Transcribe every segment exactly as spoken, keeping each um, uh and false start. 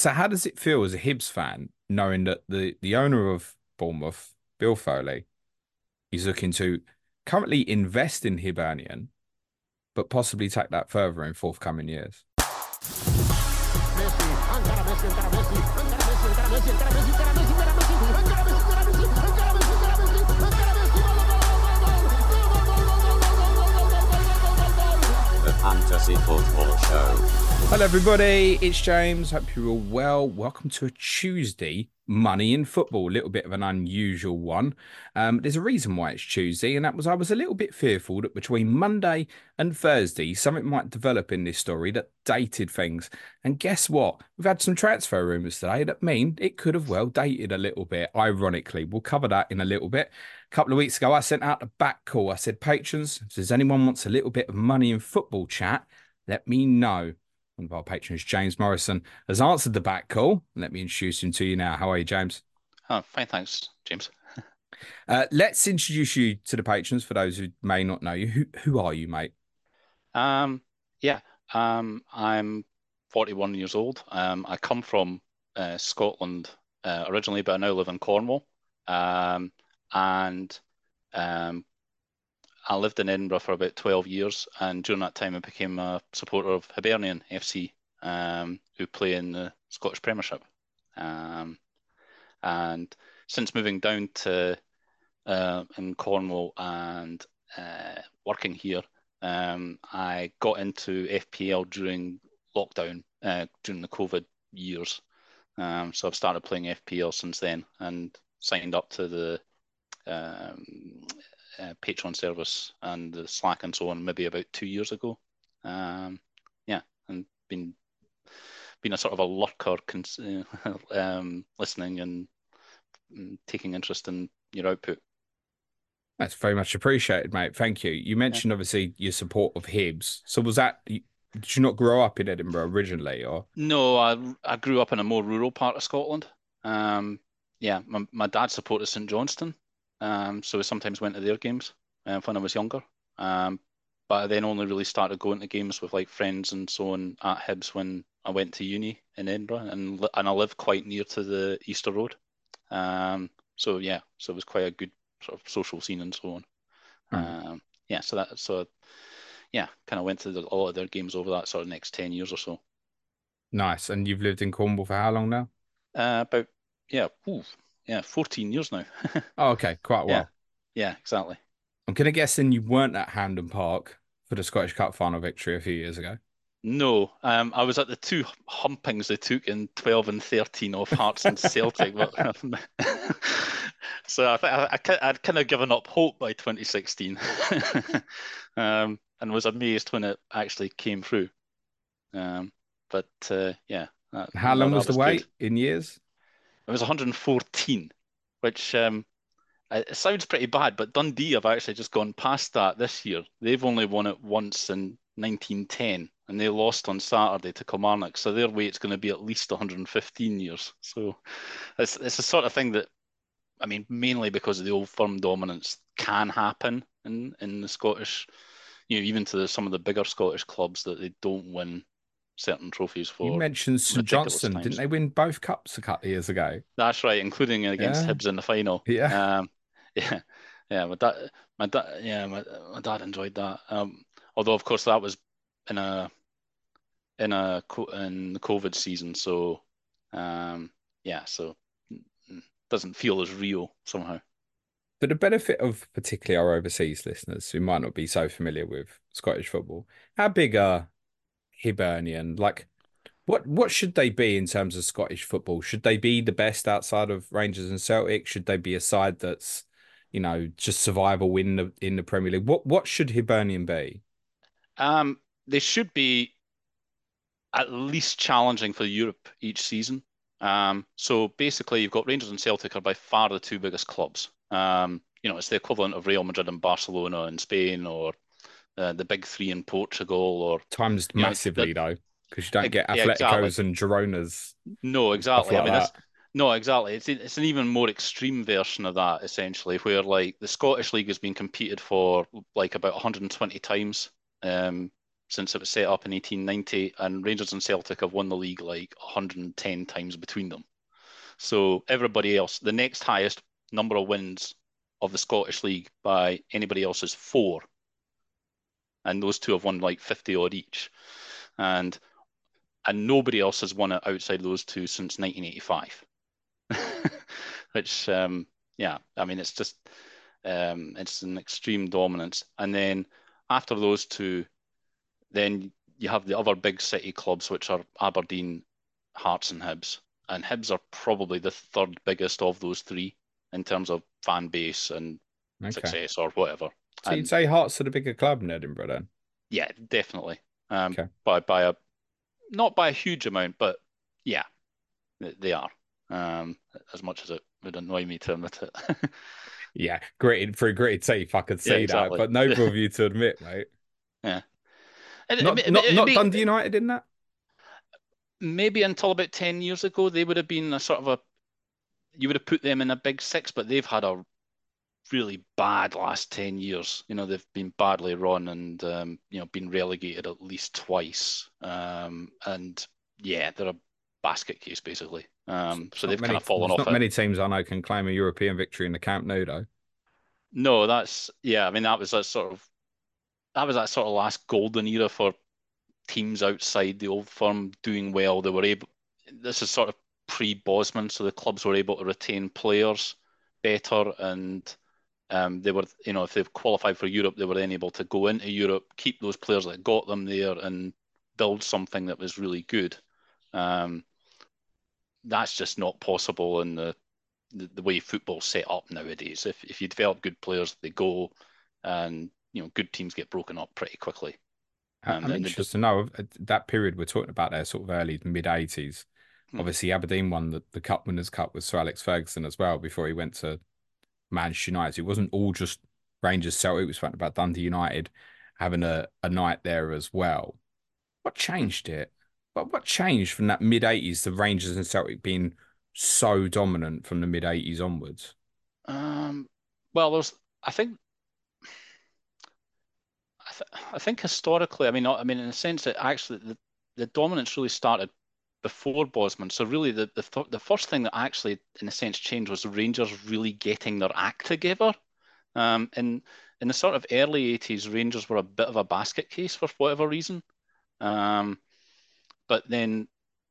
So how does it feel as a Hibs fan knowing that the the owner of Bournemouth, Bill Foley, is looking to currently invest in Hibernian, but possibly take that further in forthcoming years? Messi, encara Messi, encara Messi, encara Messi, encara Messi, encara Messi, encara Messi, encara Messi, encara Messi, encara Messi, encara Messi, encara Messi, encara Messi, encara Messi, gol, gol, The Fantasy Football Show. Hello, everybody. It's James. Hope you're all well. Welcome to a Tuesday Money in Football. A little bit of an unusual one. Um, there's a reason why it's Tuesday, and that was I was a little bit fearful that between Monday and Thursday, something might develop in this story that dated things. And guess what? We've had some transfer rumours today that mean it could have well dated a little bit, ironically. We'll cover that in a little bit. A couple of weeks ago, I sent out a back call. I said, patrons, if there's anyone wants a little bit of money in football chat, let me know. One of our patrons, James Morrison, has answered the back call. Let me introduce him to you now. How are you, James? Oh, fine, thanks, James. Uh, let's introduce you to the patrons for those who may not know you. Who who are you, mate? Um, yeah, um, I'm forty-one years old. Um, I come from uh, Scotland uh, originally, but I now live in Cornwall. Um, and um, I lived in Edinburgh for about twelve years, and during that time I became a supporter of Hibernian F C, um, who play in the Scottish Premiership. Um, and since moving down to uh, in Cornwall and uh, working here, um, I got into F P L during lockdown, uh, during the COVID years. Um, so I've started playing F P L since then and signed up to the um, uh, Patreon service and the Slack and so on maybe about two years ago. Um, yeah, and been been a sort of a lurker, cons- um, listening and, and taking interest in your output. That's very much appreciated, mate. Thank you. You Yeah. mentioned obviously your support of Hibs. So was that did you not grow up in Edinburgh originally, or? No, I I grew up in a more rural part of Scotland. Um, yeah, my my dad supported St Johnstone, um, so we sometimes went to their games uh, when I was younger. Um, but I then only really started going to games with like friends and so on at Hibs when I went to uni in Edinburgh, and li- and I live quite near to the Easter Road. Um, so yeah, so it was quite a good sort of social scene and so on. Hmm. Um, yeah, so that so yeah, kind of went to the, a lot of their games over that sort of next ten years or so. Nice. And you've lived in Cornwall for how long now? Uh, about yeah, ooh, yeah, fourteen years now. Oh, okay, quite a Yeah, while. yeah, exactly. I'm gonna guess then you weren't at Hampden Park for the Scottish Cup final victory a few years ago. No, um, I was at the two humpings they took in twelve and thirteen of Hearts and Celtic, but so I think I, I, ki- I'd kind of given up hope by twenty sixteen, um, and was amazed when it actually came through. Um, but uh, yeah, that, How no, long was that the was good. wait in years? It was one hundred fourteen, which um, it sounds pretty bad, but Dundee have actually just gone past that this year. They've only won it once in nineteen ten, and they lost on Saturday to Kilmarnock. So their wait's going to be at least one hundred fifteen years. So it's it's the sort of thing that, I mean, mainly because of the old firm dominance can happen in in the Scottish, you know, even to the, some of the bigger Scottish clubs that they don't win certain trophies You for mentioned St ridiculous Johnstone. Didn't times. they win both cups a couple of years ago? That's right, including against Yeah. Hibs in the final. Yeah. Um, yeah, yeah, my dad, my dad, yeah, my, my dad enjoyed that. Um, although of course that was in a in a co- in the COVID season, so um, yeah, so mm, doesn't feel as real somehow. For the benefit of particularly our overseas listeners who might not be so familiar with Scottish football, how big are Hibernian? Like, what what should they be in terms of Scottish football? Should they be the best outside of Rangers and Celtic? Should they be a side that's, you know, just survival in the in the Premier League? What what should Hibernian be? Um, they should be at least challenging for Europe each season. Um, so basically, you've got Rangers and Celtic are by far the two biggest clubs. Um, you know, it's the equivalent of Real Madrid and Barcelona in Spain, or uh, the big three in Portugal, or Times you know, massively that though, because you don't get yeah, exactly. Atleticos and Gironas No, and stuff exactly. I like mean, that's that. no, exactly. It's it's an even more extreme version of that, essentially, where like the Scottish League has been competed for like about one hundred twenty times. Um, since it was set up in eighteen ninety, and Rangers and Celtic have won the league like one hundred ten times between them. So everybody else, the next highest number of wins of the Scottish League by anybody else is four. And those two have won like fifty odd each. And and nobody else has won it outside those two since nineteen eighty-five. Which, um, yeah, I mean, it's just, um, it's an extreme dominance. And then after those two, then you have the other big city clubs, which are Aberdeen, Hearts, and Hibs. And Hibs are probably the third biggest of those three in terms of fan base and Okay. success or whatever. So And you'd say Hearts are the bigger club in Edinburgh then? yeah, definitely. Um, Okay. by by a not by a huge amount, but yeah, they, they are. Um, as much as it would annoy me to admit it. Yeah, gritted through gritted teeth, I could see Yeah, that, exactly. but noble of you to admit, mate. Yeah. And it- Not it- not it- not it- Dundee United in that? maybe until about ten years ago, they would have been a sort of a, you would have put them in a big six, but they've had a really bad last ten years. You know, they've been badly run and, um, you know, been relegated at least twice. Um, and yeah, they're a basket case, basically. Um, so Not they've many, kind of fallen there's off not it. many teams I know can claim a European victory in the Camp Nou, though. No, that's, yeah, I mean, that was that sort of, that was that sort of last golden era for teams outside the old firm doing well. They were able, this is sort of pre-Bosman, so the clubs were able to retain players better, and um, they were, you know, if they've qualified for Europe, they were then able to go into Europe, keep those players that got them there, and build something that was really good. Um, that's just not possible in the, the the way football's set up nowadays. If if you develop good players, they go, and you know, good teams get broken up pretty quickly. I- Um, I'm and the, interested to know uh, that period we're talking about there, sort of early mid eighties. Mhm. Obviously, Aberdeen won the, the Cup Winners' Cup with Sir Alex Ferguson as well before he went to Manchester United. It wasn't all just Rangers Celtic. We spoke about Dundee United having a, a night there as well. What changed it? What what changed from that mid eighties to Rangers and Celtic being so dominant from the mid eighties onwards? um, well, there's, I think, I, th I think historically, I mean, not, I mean, in a sense that actually the, the dominance really started before Bosman. So really, the the, th the first thing that actually, in a sense, changed was the Rangers really getting their act together. Um, in in the sort of early eighties, Rangers were a bit of a basket case for whatever reason. Um, but then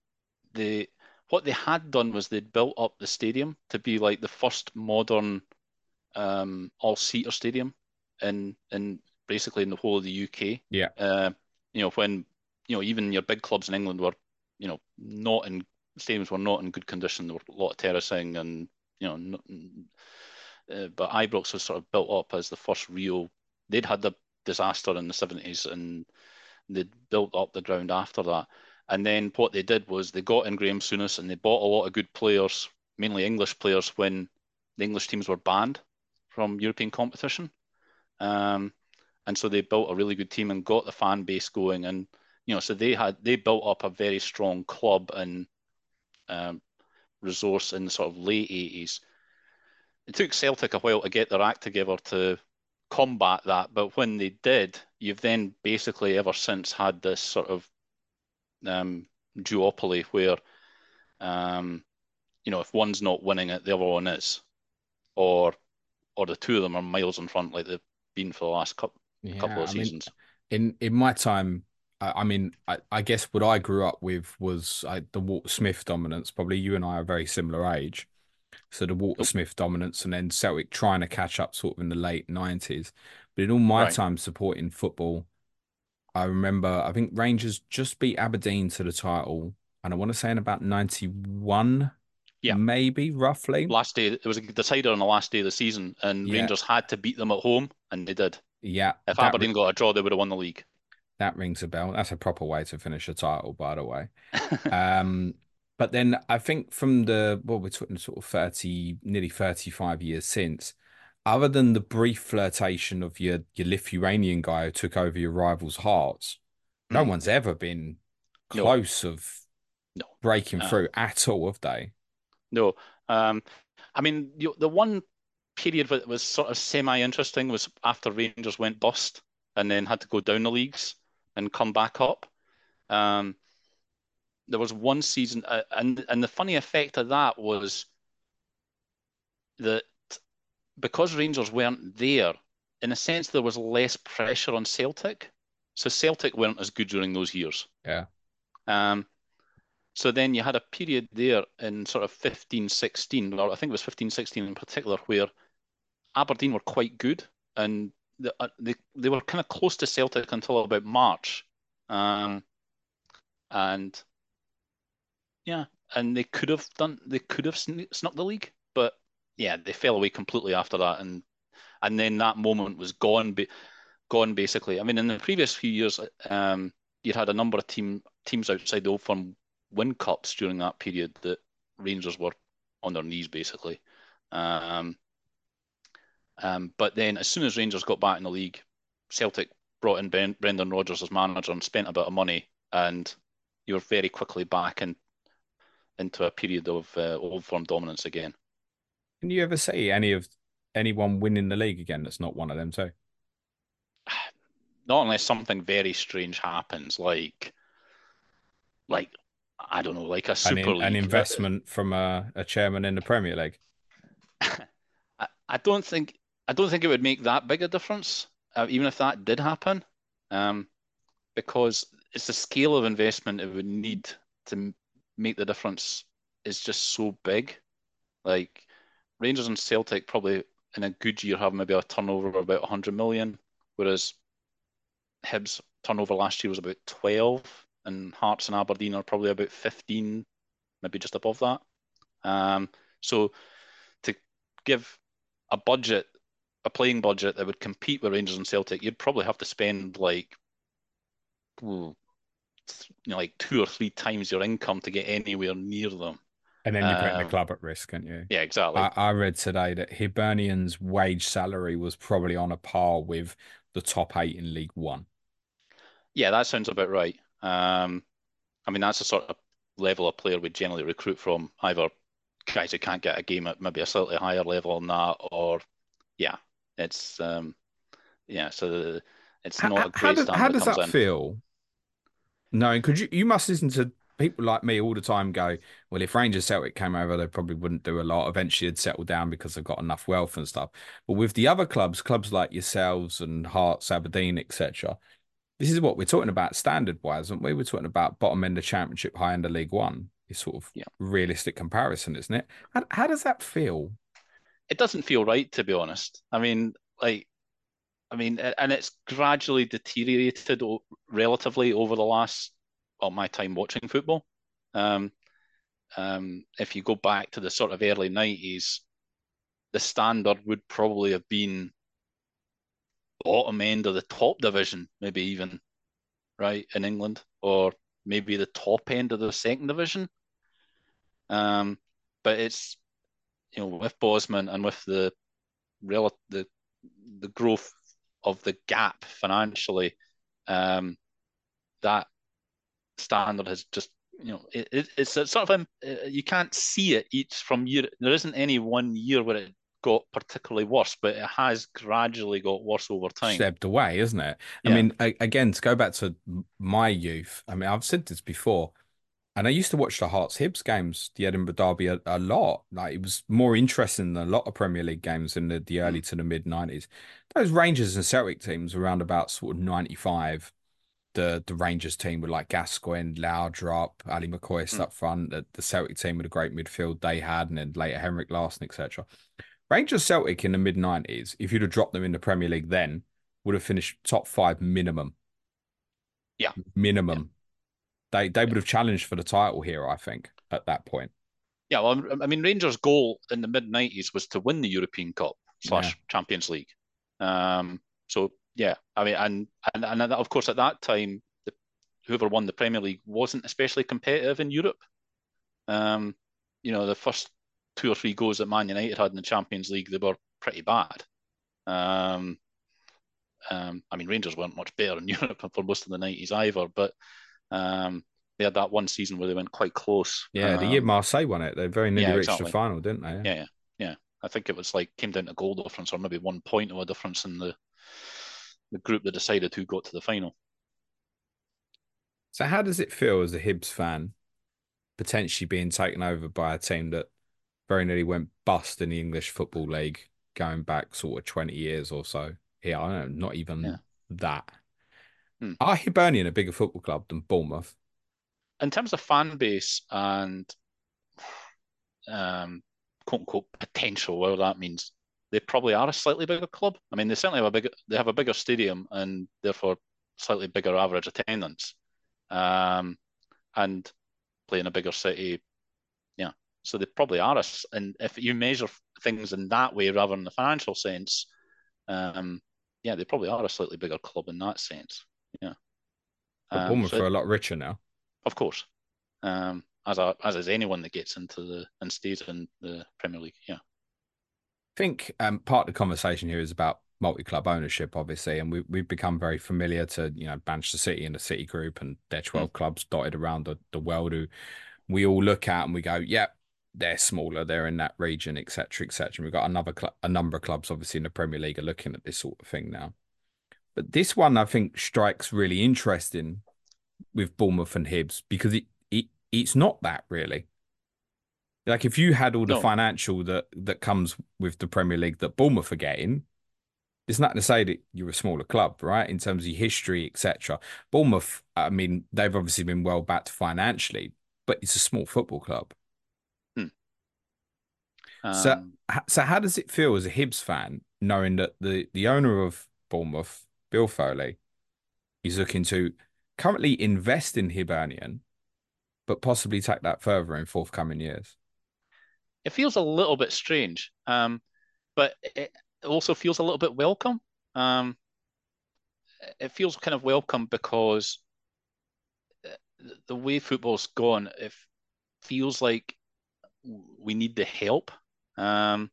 the what they had done was they'd built up the stadium to be like the first modern um, all-seater stadium in in basically in the whole of the U K. Yeah. Uh, you know, when you know even your big clubs in England were, you know, not in stadiums were not in good condition. There were a lot of terracing and you know, n- uh, but Ibrox was sort of built up as the first real. They'd had the disaster in the seventies and they built up the ground after that. And then what they did was they got in Graham Souness and they bought a lot of good players, mainly English players, when the English teams were banned from European competition. Um, and so they built a really good team and got the fan base going. And you know, so they had they built up a very strong club and um, resource in the sort of late eighties. It took Celtic a while to get their act together to combat that, but when they did, you've then basically ever since had this sort of um, duopoly where, um, you know, if one's not winning it, the other one is, or or the two of them are miles in front, like they've been for the last couple couple Yeah, of I mean, seasons. in in my time, I, I mean, I, I guess what I grew up with was uh, the Walter Smith dominance. Probably you and I are a very similar age. So the Walter Nope. Smith dominance and then Celtic trying to catch up sort of in the late nineties. But in all my Right. time supporting football, I remember, I think Rangers just beat Aberdeen to the title. And I want to say in about ninety-one, Yeah. maybe, roughly. Last day, it was a decider on the last day of the season, and Yeah. Rangers had to beat them at home, and they did. Yeah. If That, Aberdeen got a draw, they would have won the league. that rings a bell. That's a proper way to finish a title, by the way. Um, but then I think from the, well, we're talking sort of thirty, nearly thirty-five years since, other than the brief flirtation of your, your Lithuanian guy who took over your rivals' hearts, no Mm. one's ever been No, close of no, breaking uh, through at all, have they? no. Um, I mean, the, the one period that was sort of semi-interesting was after Rangers went bust and then had to go down the leagues. and come back up. Um, there was one season, uh, and and the funny effect of that was that because Rangers weren't there, in a sense, there was less pressure on Celtic. So Celtic weren't as good during those years. Yeah. Um, so then you had a period there in sort of fifteen, sixteen, or I think it was fifteen, sixteen in particular, where Aberdeen were quite good, and the, uh, they they were kind of close to Celtic until about March, um, and yeah, and they could have done they could have sn snuck the league, but yeah, they fell away completely after that, and and then that moment was gone, be, gone basically. I mean, in the previous few years, um, you'd had a number of team teams outside the Old Firm win cups during that period that Rangers were on their knees basically. Um, Um, but then as soon as Rangers got back in the league, Celtic brought in ben, Brendan Rodgers as manager and spent a bit of money, and you were very quickly back in, into a period of uh, Old Firm dominance again. Can you ever see any of anyone winning the league again that's not one of them two? Not unless something very strange happens, like like I don't know, like a An Super in, an League. investment from a, a chairman in the Premier League. I, I don't think I don't think it would make that big a difference, uh, even if that did happen, um, because it's the scale of investment it would need to make the difference is just so big. Like Rangers and Celtic probably in a good year have maybe a turnover of about one hundred million, whereas Hibs turnover last year was about twelve, and Hearts and Aberdeen are probably about fifteen, maybe just above that. Um, so to give a budget, a playing budget that would compete with Rangers and Celtic, you'd probably have to spend like, you know, like two or three times your income to get anywhere near them. And then you're putting the Um, club at risk, aren't you? yeah, exactly. I, I read today that Hibernian's wage salary was probably on a par with the top eight in League One. Yeah, that sounds about right. Um, I mean, that's the sort of level of player we generally recruit from, either guys who can't get a game at maybe a slightly higher level than that, or yeah, it's um, yeah, so it's How, not a how great does standard how that does comes that in. feel? No, because you, you must listen to people like me all the time go, well, if Rangers Celtic came over, they probably wouldn't do a lot. Eventually, it'd settle down because they've got enough wealth and stuff. But with the other clubs, clubs like yourselves and Hearts, Aberdeen, et cetera, this is what we're talking about standard wise, aren't we? We're talking about bottom end of Championship, high end of League One. It's sort of Yeah, realistic comparison, isn't it? How, how does that feel? it doesn't feel right, to be honest. I mean, like, I mean, and it's gradually deteriorated relatively over the last, well, my time watching football. Um, um, if you go back to the sort of early nineties, the standard would probably have been bottom end of the top division, maybe even, right, in England, or maybe the top end of the second division. Um, but it's, you know, with Bosman and with the rel the the growth of the gap financially, um, that standard has just, you know, it, it, it's a sort of um, uh, you can't see it each from year. There isn't any one year where it got particularly worse, but it has gradually got worse over time. Stepped away, isn't it? I Yeah. mean, a- again, to go back to my youth, I mean, I've said this before. And I used to watch the Hearts Hibs games, the Edinburgh Derby, a, a lot. Like it was more interesting than a lot of Premier League games in the, the Mm. early to the mid nineties. Those Rangers and Celtic teams around about sort of ninety-five. The the Rangers team with like Gascoigne, Laudrup, Ali McCoist Mm. up front. The, the Celtic team with a great midfield they had, and then later Henrik Larsson, et cetera. Rangers Celtic in the mid nineties, if you'd have dropped them in the Premier League then, would have finished top five minimum. Yeah. Yeah. Minimum. They they Yeah. would have challenged for the title here, I think, at that point. Yeah. Well, I mean, Rangers' goal in the mid nineties was to win the European Cup Yeah. slash Champions League. Um, so yeah, I mean, and and and of course at that time, the, whoever won the Premier League wasn't especially competitive in Europe. Um, you know, the first two or three goals that Man United had in the Champions League, they were pretty bad. Um, um, I mean, Rangers weren't much better in Europe for most of the nineties either, but um, they had that one season where they went quite close. Yeah, the year Um, Marseille won it, they very nearly yeah, reached the exactly. final, didn't they? Yeah, yeah, yeah. I think it was like came down to goal difference or maybe one point of a difference in the the group that decided who got to the final. So how does it feel as a Hibs fan potentially being taken over by a team that very nearly went bust in the English Football League going back sort of twenty years or so? Yeah, I don't know, not Yeah. even that. Hmm. Are Hibernian a bigger football club than Bournemouth? In terms of fan base and um, quote unquote potential, whatever that means, they probably are a slightly bigger club. I mean, they certainly have a big, they have a bigger stadium and therefore slightly bigger average attendance, um, and play in a bigger city. Yeah, so they probably are a, and if you measure things in that way rather than the financial sense, um, yeah, they probably are a slightly bigger club in that sense. Yeah, But um, Bournemouth so are a lot richer now. of course, um, as a, as is anyone that gets into the and stays in the Premier League. Yeah. Think um, part of the conversation here is about multi-club ownership, obviously, and we, we've become very familiar to, you know, Manchester City and the City Group and their Mm. twelve clubs dotted around the, the world who we all look at and we go, yeah, they're smaller, they're in that region, et cetera, et cetera. We've got another cl- a number of clubs, obviously, in the Premier League are looking at this sort of thing now. But this one, I think, strikes really interesting with Bournemouth and Hibs because it, it it's not that really. Like if you had all the No, financial that that comes with the Premier League that Bournemouth are getting, it's not to say that you're a smaller club, right? In terms of your history, et cetera. Bournemouth, I mean, they've obviously been well backed financially, but it's a small football club. mm. So, um, so how does it feel as a Hibs fan knowing that the the owner of Bournemouth, Bill Foley, is looking to currently invest in Hibernian, but possibly take that further in forthcoming years? it feels a little bit strange, um, but it also feels a little bit welcome. Um, it feels kind of welcome because the way football's gone, it feels like we need the help. Um,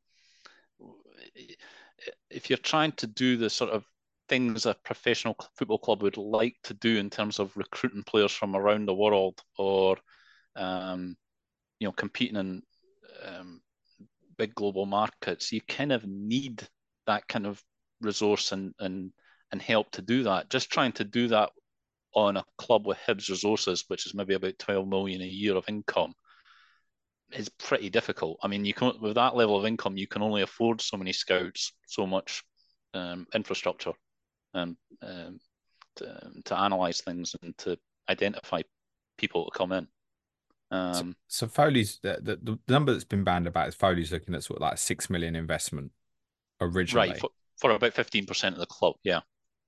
if you're trying to do the sort of things a professional football club would like to do in terms of recruiting players from around the world or um, you know competing in um, big global markets, you kind of need that kind of resource and and and help to do that. Just trying to do that on a club with Hibs resources, which is maybe about twelve million a year of income, is pretty difficult. I mean, you can with that level of income, you can only afford so many scouts, so much um, infrastructure, and um, to, um, to analyze things and to identify people to come in. So, Um, so Foley's the, the the number that's been banned about is Foley's looking at sort of like six million investment right originally. for for about fifteen percent of the club, yeah.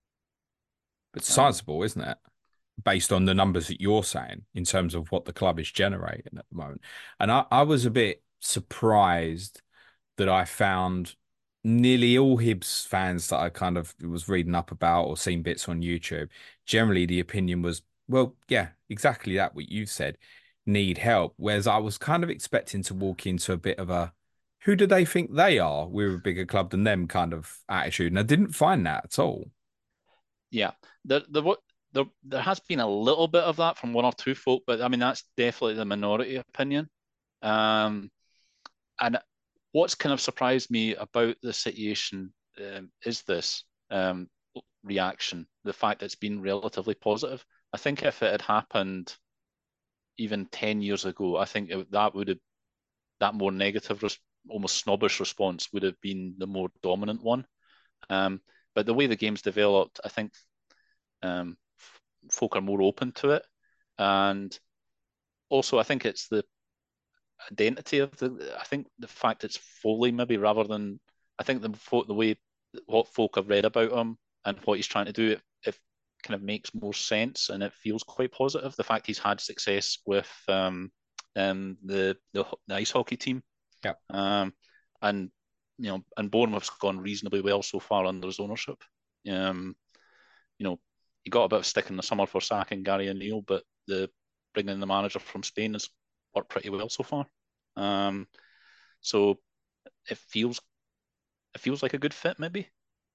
But Um, sizable, isn't it? Based on the numbers that you're saying in terms of what the club is generating at the moment. And I, I was a bit surprised that I found nearly all Hibs fans that I kind of was reading up about or seen bits on YouTube. Generally, the opinion was, well, yeah, exactly that, what you said, need help. Whereas I was kind of expecting to walk into a bit of a, who do they think they are? We're a bigger club than them kind of attitude. And I didn't find that at all. yeah, there, there, there, there has been a little bit of that from one or two folk, but I mean that's definitely the minority opinion. Um, and what's kind of surprised me about the situation um, is this um, reaction, the fact that it's been relatively positive. I think if it had happened even ten years ago, I think it, that would have that more negative, almost snobbish response would have been the more dominant one. Um, but the way the game's developed, I think um, folk are more open to it, and also I think it's the identity of the. I think the fact it's Foley maybe rather than I think the the way what folk have read about him and what he's trying to do, it, it kind of makes more sense and it feels quite positive. The fact he's had success with um, um, the, the the ice hockey team, Yeah. um, and you know, and Bournemouth's gone reasonably well so far under his ownership. Um, you know, he got a bit of stick in the summer for sacking Gary O'Neill, but the bringing in the manager from Spain has worked pretty well so far. Um, so it feels it feels like a good fit, maybe.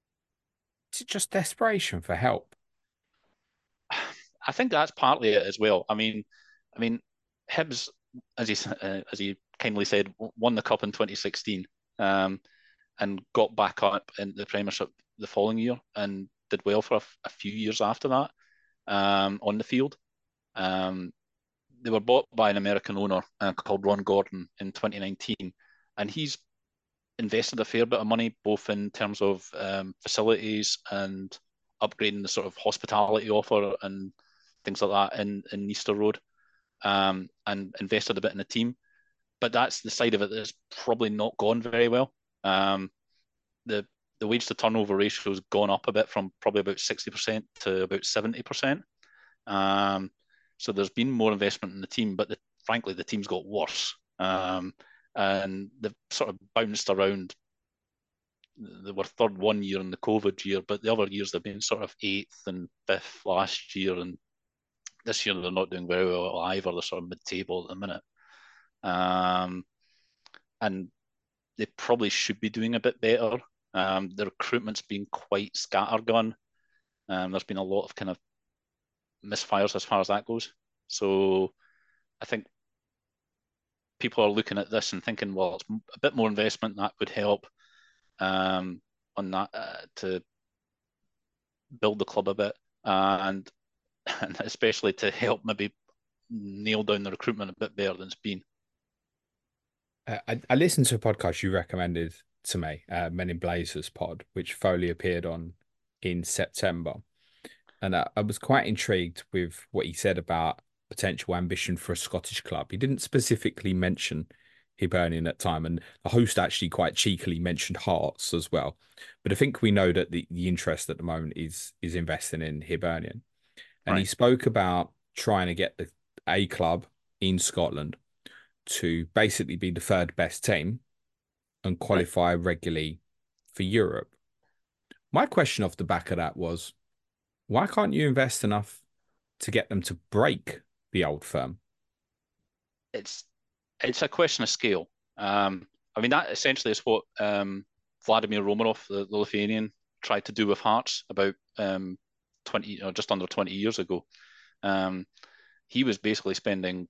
Is it just desperation for help? I think that's partly it as well. I mean, I mean, Hibs, as he uh, as he kindly said, won the cup in twenty sixteen, um, and got back up in the Premiership the following year and did well for a, a few years after that um, on the field. Um, they were bought by an American owner uh, called Ron Gordon in twenty nineteen, and he's invested a fair bit of money both in terms of um, facilities and upgrading the sort of hospitality offer and things like that in in Easter Road, um, and invested a bit in the team. But that's the side of it that's probably not gone very well. Um, the the wage to turnover ratio has gone up a bit from probably about sixty percent to about seventy percent. Um, so there's been more investment in the team, but the, frankly, the team's got worse. Um, and they've sort of bounced around. They were third one year in the COVID year, but the other years they've been sort of eighth and fifth last year, and this year they're not doing very well either. They're sort of mid-table at the minute. Um, and they probably should be doing a bit better. Um, the recruitment's been quite scattergun. Um, there's been a lot of kind of misfires as far as that goes. So I think people are looking at this and thinking, well, it's a bit more investment that would help um, on that uh, to build the club a bit, uh, and and especially to help maybe nail down the recruitment a bit better than it's been. Uh, I, I listened to a podcast you recommended to me, uh, Men in Blazers pod, which Foley appeared on in September. And I, I was quite intrigued with what he said about potential ambition for a Scottish club. He didn't specifically mention Hibernian at time, and the host actually quite cheekily mentioned Hearts as well. But I think we know that the, the interest at the moment is is investing in Hibernian. And Right. he spoke about trying to get the A club in Scotland to basically be the third best team and Right. qualify regularly for Europe. My question off the back of that was, why can't you invest enough to get them to break the old firm? It's it's a question of scale. Um, I mean, that essentially is what um, Vladimir Romanov, the, the Lithuanian, tried to do with Hearts about um, twenty or just under twenty years ago. Um, he was basically spending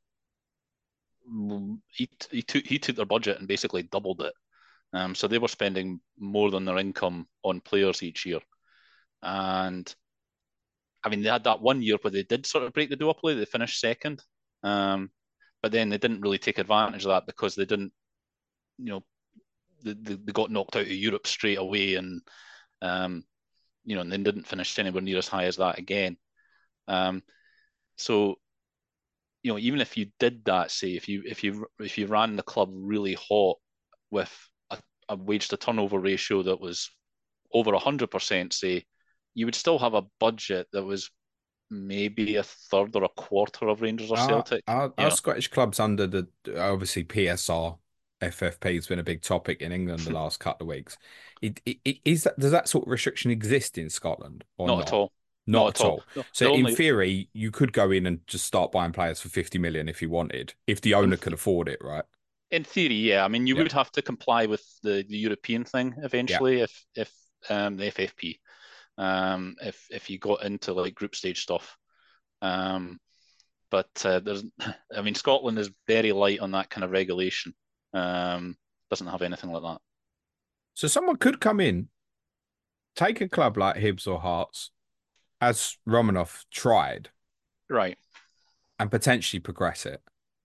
he he took he took their budget and basically doubled it. Um, so they were spending more than their income on players each year. And I mean, they had that one year where they did sort of break the duopoly. They finished second, um, but then they didn't really take advantage of that because they didn't, you know, they, they got knocked out of Europe straight away, and um, you know, and then didn't finish anywhere near as high as that again. Um, so you know, even if you did that, say if you if you if you ran the club really hot with a, a wage to turnover ratio that was over a hundred percent, say, you would still have a budget that was maybe a third or a quarter of Rangers or Our, Celtic. our, You our know, Scottish clubs under the obviously P S R, F F P has been a big topic in England the last couple of weeks. It, it, it, is that does that sort of restriction exist in Scotland or not at not? all. Not Not at at all. all. No, So the in only theory, you could go in and just start buying players for fifty million if you wanted, if the owner in could afford it, right? in theory, yeah. I mean, you Yeah. would have to comply with the, the European thing Yeah. eventually if if um, the F F P, um, if if you got into like group stage stuff. Um, but uh, there's, I mean, Scotland is very light on that kind of regulation. Um, doesn't have anything like that. So someone could come in, take a club like Hibs or Hearts, as Romanov tried, Right. and potentially progress it.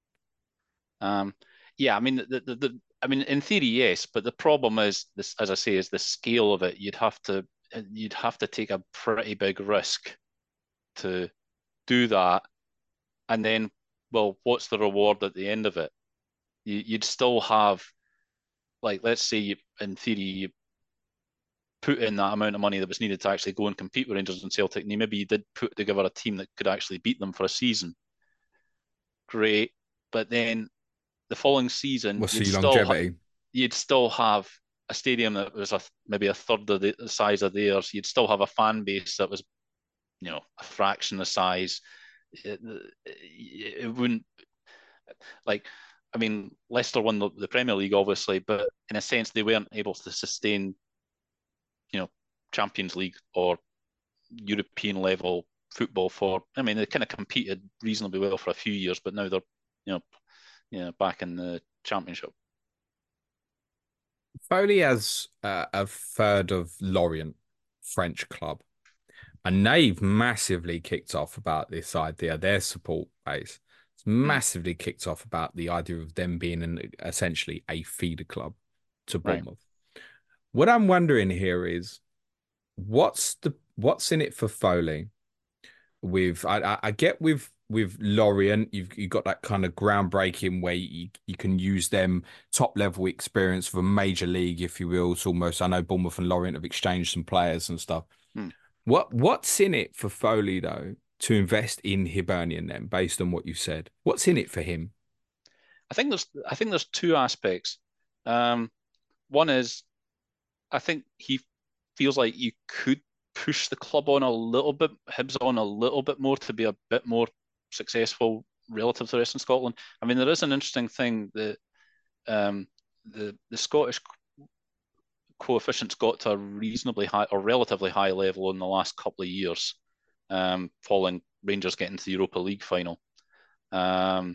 Um, yeah, I mean, the, the, the, I mean, in theory, yes, but the problem is this, as I say, is the scale of it. You'd have to, you'd have to take a pretty big risk to do that, and then, well, what's the reward at the end of it? You, you'd still have, like, let's say, you, in theory, you put in that amount of money that was needed to actually go and compete with Rangers and Celtic, and maybe you did put together a team that could actually beat them for a season. Great, but then the following season, What's you'd the still ha- longevity? you'd still have a stadium that was a, maybe a third of the, the size of theirs. You'd still have a fan base that was, you know, a fraction the size. It, it, it wouldn't like. I mean, Leicester won the, the Premier League, obviously, but in a sense, they weren't able to sustain, you know, Champions League or European level football for. I mean, they kind of competed reasonably well for a few years, but now they're, you know, you know, back in the Championship. Foley has uh, a third of Lorient, French club. And they've massively kicked off about this idea, their support base. It's Mm, massively kicked off about the idea of them being an, essentially a feeder club to right. Bournemouth. What I'm wondering here is what's the what's in it for Foley? With I, I, I get with with Lorient, you've you got that kind of groundbreaking where you, you can use them top level experience of a major league, if you will. It's almost I know Bournemouth and Lorient have exchanged some players and stuff. Mm. What what's in it for Foley though to invest in Hibernian then, based on what you said? What's in it for him? I think there's I think there's two aspects. Um, one is I think he feels like you could push the club on a little bit, Hibs on a little bit more to be a bit more successful relative to the rest of Scotland. I mean, there is an interesting thing that um, the the Scottish coefficients got to a reasonably high or relatively high level in the last couple of years, um, following Rangers getting to the Europa League final um,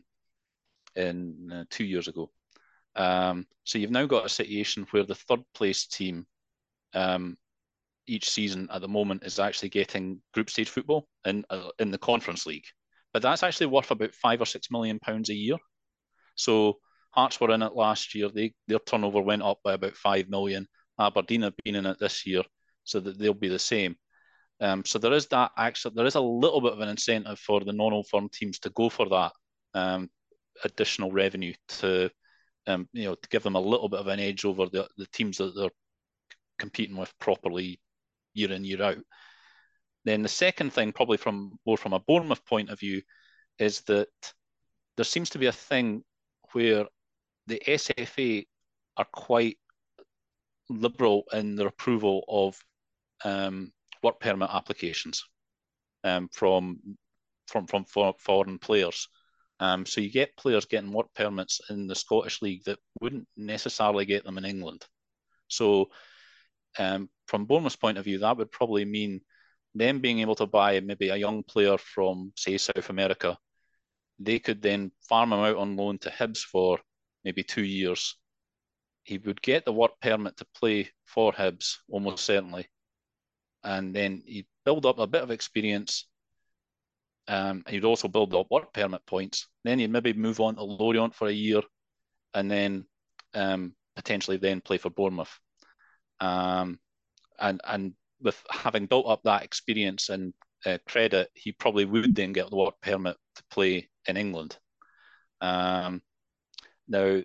in uh, two years ago. Um, so you've now got a situation where the third place team um, each season at the moment is actually getting group stage football in uh, in the Conference League, but that's actually worth about five or six million pounds a year. So Hearts were in it last year; they their turnover went up by about five million. Aberdeen have been in it this year, so that they'll be the same. Um, so there is that actually there is a little bit of an incentive for the non-old firm teams to go for that um, additional revenue to um, you know to give them a little bit of an edge over the the teams that they're competing with properly year in year out. Then the second thing, probably from more from a Bournemouth point of view, is that there seems to be a thing where the S F A are quite liberal in their approval of um, work permit applications um, from from from for, foreign players. Um, so you get players getting work permits in the Scottish League that wouldn't necessarily get them in England. So um, from Bournemouth's point of view, that would probably mean them being able to buy maybe a young player from, say, South America. They could then farm him out on loan to Hibs for maybe two years. He would get the work permit to play for Hibs, almost certainly. And then he'd build up a bit of experience. Um, he'd also build up work permit points. Then he'd maybe move on to Lorient for a year and then um, potentially then play for Bournemouth. Um, and and with having built up that experience and uh, credit, he probably would then get the work permit to play in England. Um, now,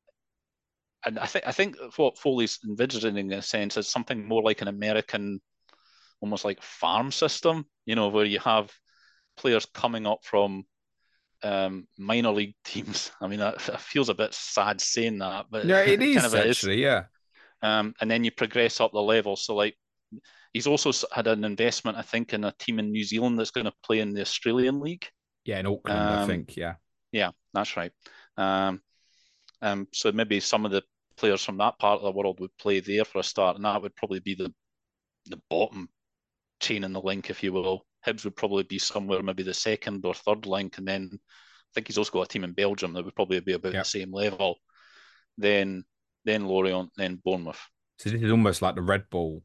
and I think I think what Foley's envisioning in a sense is something more like an American, almost like farm system, you know, where you have players coming up from um, minor league teams. I mean, it feels a bit sad saying that, but Yeah, it it kind is of is. actually, yeah. Um, and then you progress up the level. So, like, he's also had an investment, I think, in a team in New Zealand that's going to play in the Australian League. Yeah, in Auckland, I Um, think, yeah. yeah, that's right. Um, um, so maybe some of the players from that part of the world would play there for a start, and that would probably be the the bottom chain in the link, if you will. Hibs would probably be somewhere maybe the second or third link, and then I think he's also got a team in Belgium that would probably be about Yeah. the same level. Then then Lorient, then Bournemouth. So this is almost like the Red Bull.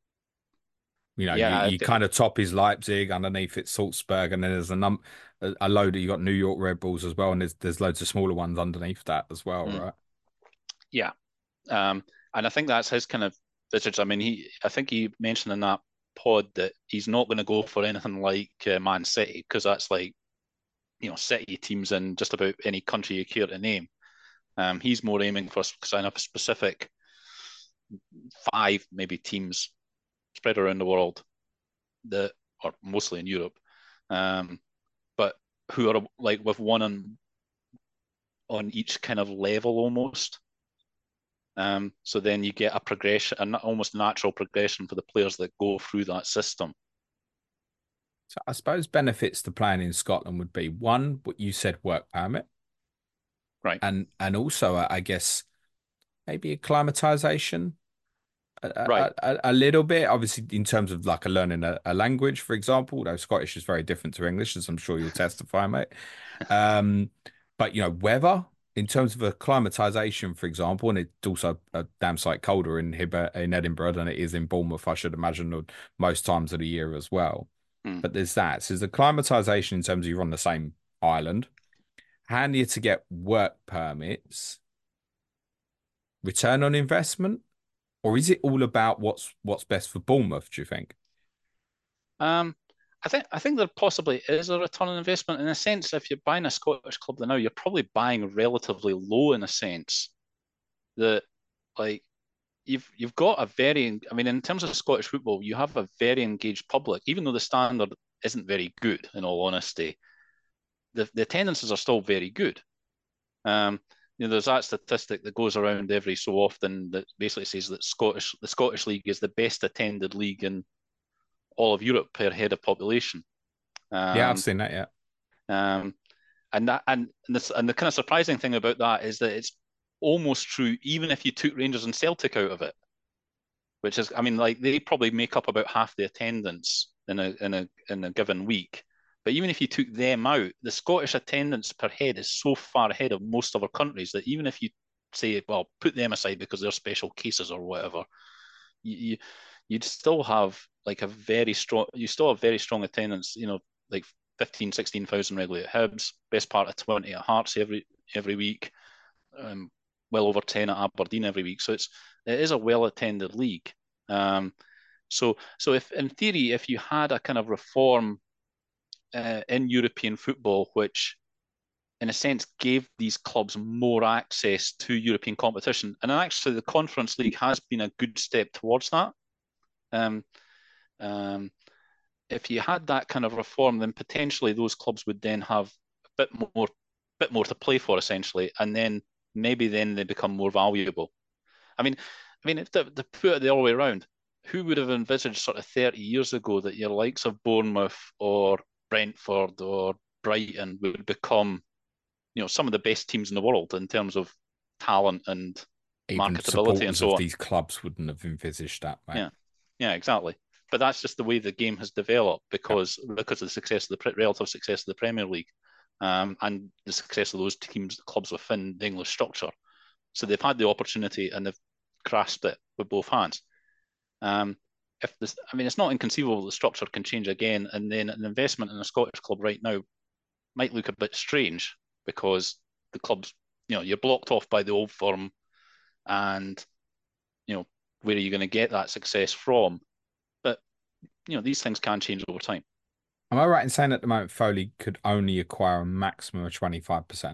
You know, you, Yeah, you kind of top is Leipzig, underneath it's Salzburg, and then there's a num a, a load of you got New York Red Bulls as well, and there's there's loads of smaller ones underneath that as well, mm, right? yeah. Um, and I think that's his kind of visage. I mean, he I think he mentioned in that pod that he's not going to go for anything like uh, Man City because that's like you know City teams in just about any country you care to name. Um, he's more aiming for sign up a specific five maybe teams spread around the world that or mostly in Europe, um, but who are like with one on on each kind of level almost. Um, so then you get a progression, an almost natural progression for the players that go through that system. So I suppose benefits to playing in Scotland would be one, what you said, work permit, Right, and and also I guess maybe acclimatization right. a, a, a little bit, obviously in terms of like a learning a, a language, for example, though Scottish is very different to English, as I'm sure you'll testify, mate. Um, but you know, weather in terms of acclimatization, for example, and it's also a damn sight colder in Hib- in Edinburgh than it is in Bournemouth, I should imagine, or most times of the year as well. Hmm. But there's that. So there's acclimatization in terms of you're on the same island, handier to get work permits, return on investment, or is it all about what's what's best for Bournemouth, do you think? Um, I think I think there possibly is a return on investment in a sense. If you're buying a Scottish club now, you're probably buying relatively low in a sense that like you've you've got a very I mean in terms of Scottish football, you have a very engaged public, even though the standard isn't very good, in all honesty. The the attendances are still very good. Um, you know, there's that statistic that goes around every so often that basically says that Scottish the Scottish League is the best attended league in all of Europe per head of population. Yeah, I've Um, seen that. Yeah, um, and that and this and the kind of surprising thing about that is that it's almost true even if you took Rangers and Celtic out of it, which is I mean like they probably make up about half the attendance in a in a in a given week. But even if you took them out, the Scottish attendance per head is so far ahead of most other countries that even if you say, well, put them aside because they're special cases or whatever, you, you you'd still have like a very strong, you still have very strong attendance, you know, like fifteen, sixteen thousand regularly at Hibs, best part of twenty at Hearts every every week, um, well over ten at Aberdeen every week. So it's it is a well attended league. Um, so so if in theory, if you had a kind of reform uh, in European football, which in a sense gave these clubs more access to European competition, and actually the Conference League has been a good step towards that. Um, um, if you had that kind of reform, then potentially those clubs would then have a bit more, bit more to play for, essentially, and then maybe then they become more valuable. I mean, I mean, if they, they put it the other way around, who would have envisaged sort of thirty years ago that your likes of Bournemouth or Brentford or Brighton would become, you know, some of the best teams in the world in terms of talent and even marketability and supporters so of on? these clubs wouldn't have envisaged that, mate. Yeah, yeah, exactly. But that's just the way the game has developed Yeah. because because of the success of the relative success of the Premier League, um, and the success of those teams, clubs within the English structure. So they've had the opportunity and they've grasped it with both hands. Um, if this, I mean, it's not inconceivable the structure can change again, and then an investment in a Scottish club right now might look a bit strange because the clubs, you know, you're blocked off by the old firm, and you know, where are you going to get that success from? But you know, these things can change over time. Am I right in saying at the moment Foley could only acquire a maximum of twenty-five percent?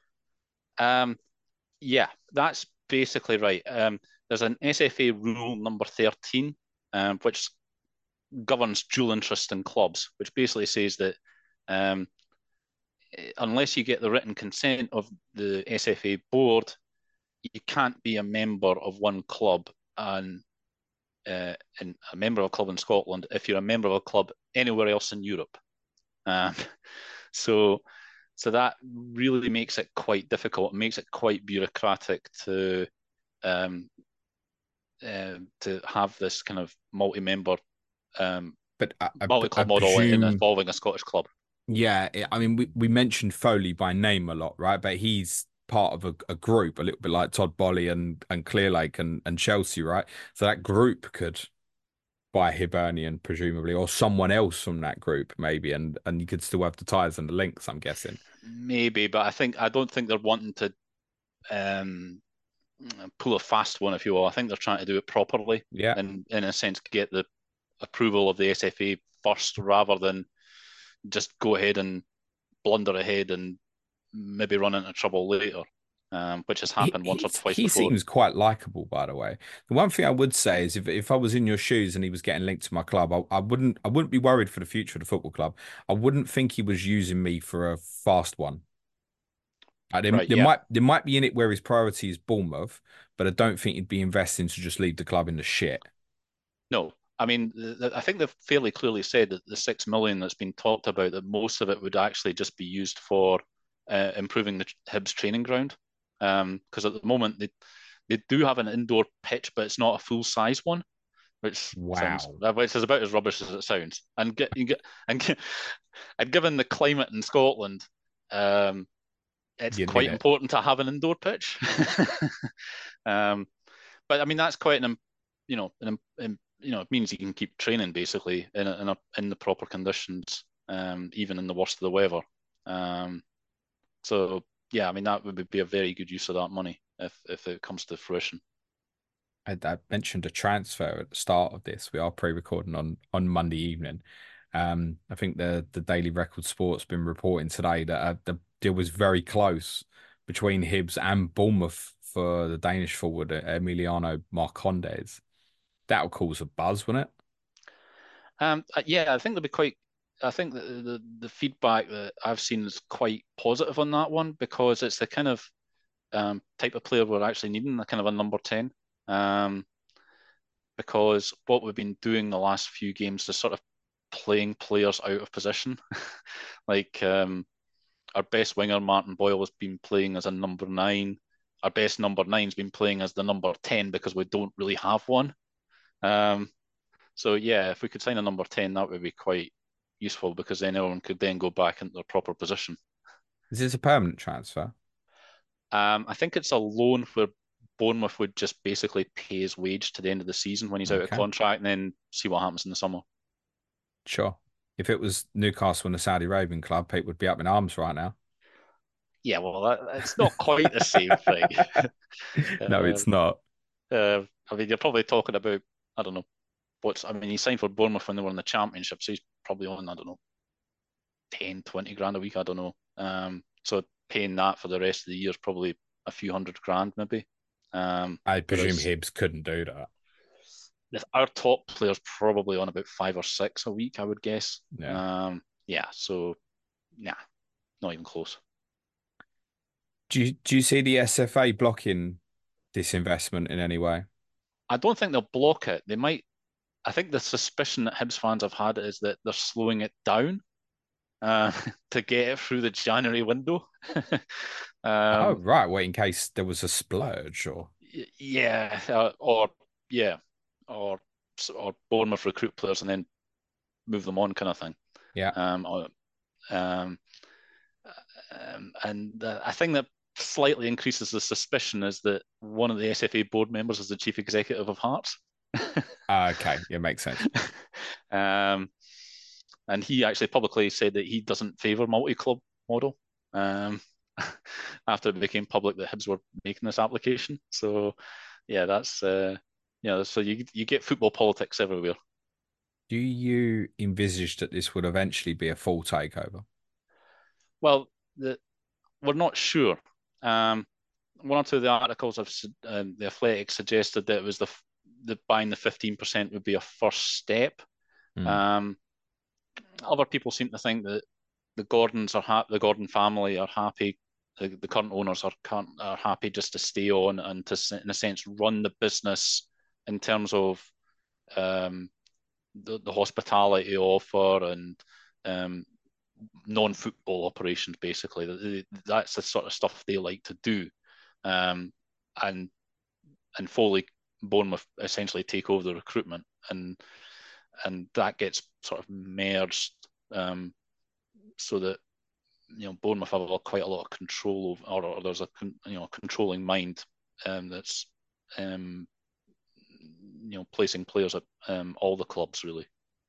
Um, yeah, that's basically right. Um, there's an S F A rule number thirteen, um, which governs dual interest in clubs, which basically says that um, unless you get the written consent of the S F A board, you can't be a member of one club and, uh, and a member of a club in Scotland if you're a member of a club anywhere else in Europe. Um, so, so that really makes it quite difficult. It makes it quite bureaucratic to um, uh, to have this kind of multi-member, um, But I, I, I multi-club model in presume, involving a Scottish club. yeah, I mean, we, we mentioned Foley by name a lot, right? But he's part of a, a group, a little bit like Todd Boehly and, and Clearlake and, and Chelsea, right? So that group could buy Hibernian, presumably, or someone else from that group, maybe, and, and you could still have the ties and the links, I'm guessing. Maybe, but I think I don't think they're wanting to um, pull a fast one, if you will. I think they're trying to do it properly Yeah. and, in a sense, get the approval of the S F A first rather than just go ahead and blunder ahead and maybe run into trouble later, um, which has He, happened once or he's, twice he before. seems quite likable, by the way. The one thing I would say is if, if I was in your shoes and he was getting linked to my club, I, I wouldn't I wouldn't be worried for the future of the football club. I wouldn't think he was using me for a fast one. Uh, there, Right, there yeah. might there might be in it where his priority is Bournemouth, but I don't think he'd be investing to just leave the club in the shit. No, I mean, the, the, I think they've fairly clearly said that the six million that's been talked about, that most of it would actually just be used for uh, improving the Hibs training ground. Because um, at the moment they they do have an indoor pitch, but it's not a full size one, which sounds Wow. which is about as rubbish as it sounds. And get, you get and and given the climate in Scotland, um, it's You need quite it. important to have an indoor pitch. um, but I mean, that's quite an, you know, an, an, you know, it means you can keep training basically in a, in, a, in the proper conditions, um, even in the worst of the weather. Um, so yeah, I mean, that would be a very good use of that money if if it comes to fruition. I, I mentioned a transfer at the start of this. We are pre-recording on on Monday evening. Um, I think the the Daily Record Sport's been reporting today that uh, the deal was very close between Hibs and Bournemouth for the Danish forward uh, Emiliano Marcondes. That'll cause a buzz, wouldn't it? Um, uh, yeah, I think they'll be quite. I think the, the the feedback that I've seen is quite positive on that one because it's the kind of um, type of player we're actually needing, a kind of a number ten. Um, because what we've been doing the last few games is sort of playing players out of position. Like um, our best winger, Martin Boyle, has been playing as a number nine. Our best number nine's been playing as the number ten because we don't really have one. Um, so yeah, if we could sign a number ten, that would be quite useful because then everyone could then go back into their proper position. Is this a permanent transfer? Um, I think it's a loan where Bournemouth would just basically pay his wage to the end of the season when he's out of Okay, contract and then see what happens in the summer. sure. If it was Newcastle and the Saudi Arabian club, people would be up in arms right now. Yeah, well, that, it's not quite the same thing. No, uh, it's not. uh, I mean, you're probably talking about, I don't know, what's, I mean, he signed for Bournemouth when they were in the Championship, so he's probably on, I don't know, ten, twenty grand a week, I don't know. Um, so paying that for the rest of the year is probably a few hundred grand, maybe. Um, I presume whereas Hibs couldn't do that. our top player's probably on about five or six a week, I would guess. Yeah. Um, yeah, so, yeah, not even close. Do you do you see the S F A blocking this investment in any way? I don't think they'll block it. They might. I think the suspicion that Hibs fans have had is that they're slowing it down uh, to get it through the January window. Oh, um, right. Well, in case there was a splurge or yeah, uh, or yeah, or or Bournemouth recruit players and then move them on, kind of thing. yeah. Um, or, um, um, and uh, I think that slightly increases the suspicion is that one of the S F A board members is the chief executive of Hearts. Ah, okay, it makes sense. um, and he actually publicly said that he doesn't favour multi-club model. Um, after it became public that Hibs were making this application, so yeah, that's uh, yeah. So you you get football politics everywhere. Do you envisage that this would eventually be a full takeover? Well, the, we're not sure. Um, one or two of the articles of um, the Athletic suggested that it was the the buying the fifteen percent would be a first step. Hmm. Um, other people seem to think that the Gordons are ha- the Gordon family are happy. The, the current owners are are happy just to stay on and to, in a sense, run the business in terms of um, the, the hospitality offer and um, non-football operations. Basically, that's the sort of stuff they like to do, um, and and Foley Bournemouth essentially take over the recruitment, and and that gets sort of merged um, so that you know Bournemouth have a, quite a lot of control over, or, or there's a you know controlling mind um, that's um, you know placing players at um, all the clubs really.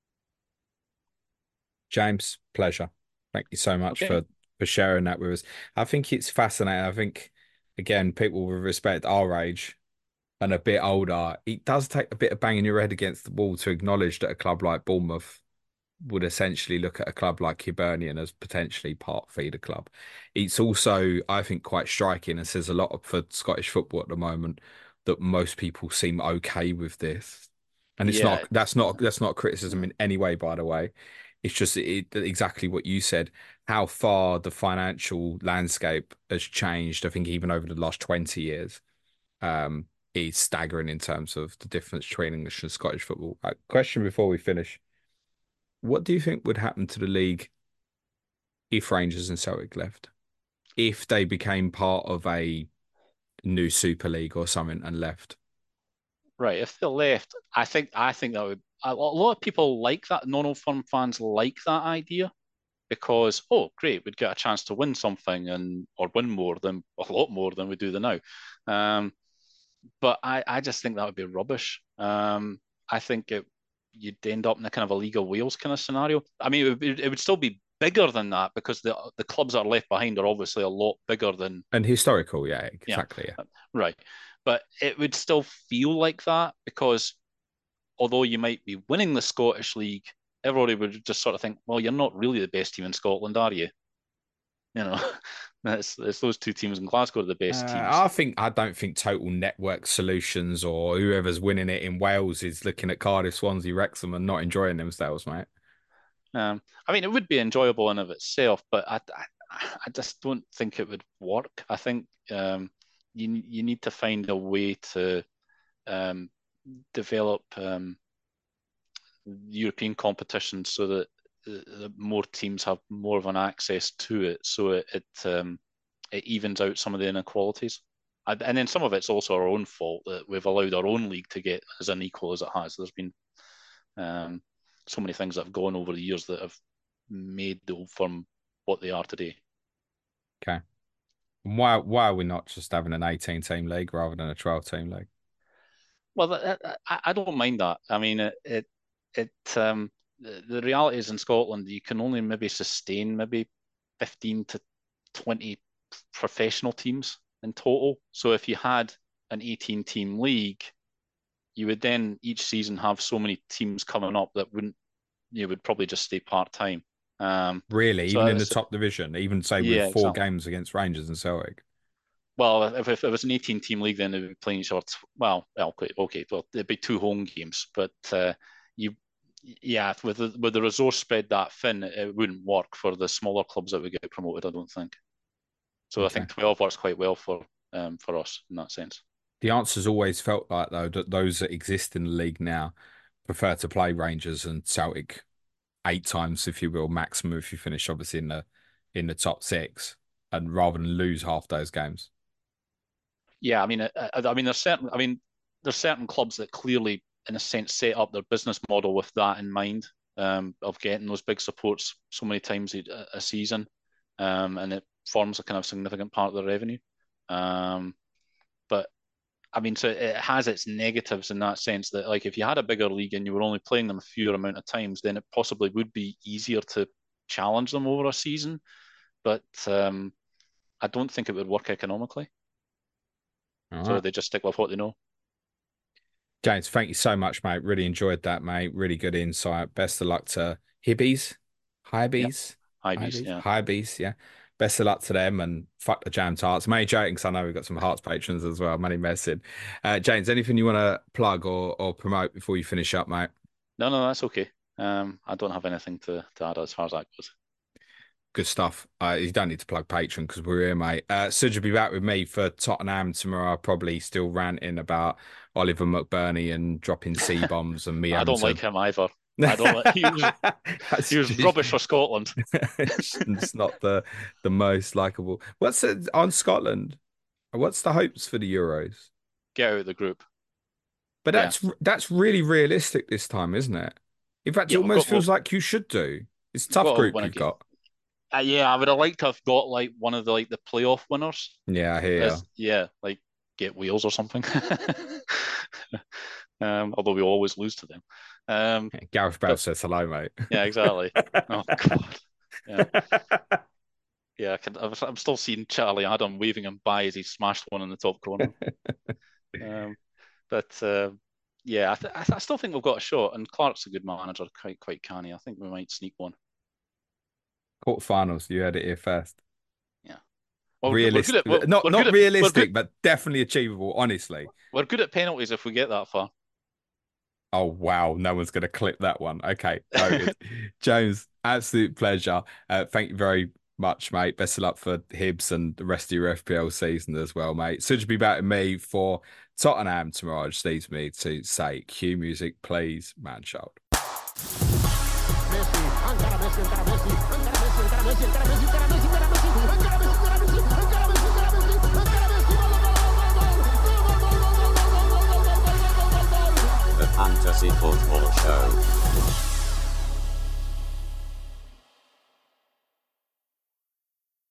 James, pleasure. Thank you so much Okay. for for sharing that with us. I think it's fascinating. I think again, people with respect our age and a bit older, it does take a bit of banging your head against the wall to acknowledge that a club like Bournemouth would essentially look at a club like Hibernian as potentially part feeder club. It's also, I think, quite striking and says a lot for Scottish football at the moment that most people seem okay with this. And it's not Yeah, that's not that's not criticism in any way, by the way. It's just it, exactly what you said, how far the financial landscape has changed, I think even over the last twenty years. Um, is staggering in terms of the difference between English and Scottish football. Uh, question before we finish. What do you think would happen to the league if Rangers and Celtic left? If they became part of a new Super League or something and left? right. If they left, I think I think that would a lot of people like that. Non-Old Firm fans like that idea. because, oh, great, we'd get a chance to win something and or win more than a lot more than we do the now. Um, but I, I just think that would be rubbish. Um, I think it, you'd end up in a kind of a League of Wales kind of scenario. I mean, it would, it would still be bigger than that because the the clubs that are left behind are obviously a lot bigger than and historical. Yeah, exactly. Yeah, yeah. Right. But it would still feel like that because although you might be winning the Scottish League, everybody would just sort of think, well, you're not really the best team in Scotland, are you? You know, it's, it's those two teams in Glasgow are the best Uh, teams. I think I don't think Total Network Solutions or whoever's winning it in Wales is looking at Cardiff, Swansea, Wrexham and not enjoying themselves, mate. Um, I mean, it would be enjoyable in of itself, but I, I, I just don't think it would work. I think um, you you need to find a way to um, develop um, European competitions so that uh, more teams have more of an access to it, so it it, um, it evens out some of the inequalities. And, and then some of it's also our own fault that we've allowed our own league to get as unequal as it has. There's been um, so many things that have gone over the years that have made the Old Firm what they are today. Okay. Why why are we not just having an eighteen team league rather than a twelve team league? Well, I, I don't mind that. I mean, it it, it um, the, the reality is in Scotland, you can only maybe sustain maybe fifteen to twenty professional teams in total. So if you had an eighteen team league, you would then each season have so many teams coming up that wouldn't, you would probably just stay part time. Um, Really, so even in the it's- top division, even say Yeah, with four exactly. games against Rangers and Celtic. Well, if, if it was an eighteen team league, then they would be playing each other. t- Well, well, okay, okay, well, it'd be two home games, but uh, you, yeah, with the with the resource spread that thin, it, it wouldn't work for the smaller clubs that would get promoted. I don't think. So I think Okay. twelve works quite well for um for us in that sense. The answer's always felt like though that those that exist in the league now prefer to play Rangers and Celtic eight times, if you will, maximum if you finish obviously in the in the top six, and rather than lose half those games. Yeah, I mean, I, I I mean, there's certain, I mean, there's certain clubs that clearly, in a sense, set up their business model with that in mind, um, of getting those big supports so many times a, a season, um, and it forms a kind of significant part of the revenue. Um, but I mean, so it has its negatives in that sense that, like, if you had a bigger league and you were only playing them a fewer amount of times, then it possibly would be easier to challenge them over a season. But um, I don't think it would work economically. All So right. they just stick with what they know. James, thank you so much, mate. Really enjoyed that, mate. Really good insight. Best of luck to Hibbies, Highbees, High beast, yeah. Highbees, yeah. Best of luck to them and fuck the Jam Tarts. Many joking because I know we've got some Hearts patrons as well. Many messing. Uh, James, anything you want to plug or, or promote before you finish up, mate? No, no, that's okay. Um, I don't have anything to, to add as far as that goes. Good stuff. Uh, you don't need to plug Patreon because we're here, mate. Uh, Suj will be back with me for Tottenham tomorrow. Probably still ranting about Oliver McBurney and dropping C bombs and me. I having don't to- like him either. I don't. Like, he was, That's he was just- rubbish for Scotland. it's not the the most likable. What's it on Scotland? What's the hopes for the Euros? Get out of the group. But Yeah. that's that's really realistic this time, isn't it? In fact, Yeah, it we've almost got- feels like you should do. It's a tough got to group win a you've game. got. Uh, yeah, I would have liked to have got like one of the like the playoff winners. Yeah, I hear ya. As- yeah, like get Wales or something. um, although we always lose to them. Um, Gareth Bale but- says hello, mate. yeah, exactly. Oh God. Yeah. Yeah, I can, I'm still seeing Charlie Adam waving him by as he smashed one in the top corner. um, but uh, yeah, I, th I, th I still think we've got a shot, and Clark's a good manager, quite quite canny. I think we might sneak one. Quarterfinals, you heard it here first. Well, we're good- we're good Realistic, at- we're- not we're not good at- we're realistic, good- but definitely achievable. Honestly. We're good at penalties if we get that far. Oh wow, no one's going to clip that one. Okay, noted. James, absolute pleasure. Uh, thank you very much, mate. Best of luck for Hibs and the rest of your F P L season as well, mate. So to be back with me for Tottenham tomorrow. It just leaves me to say, cue music, please, man child. Messi, ancora Messi, ancora Messi, ancora Messi, ancora Messi, ancora Messi, ancora Messi, ancora Messi, ancora Messi, ancora Messi, ancora Messi, ancora Messi, ancora Messi, ancora Messi, gol, gol, gol, gol, gol, gol, gol, gol, gol, gol, gol, gol, gol, gol, gol, gol, gol. The Fantasy Football Show.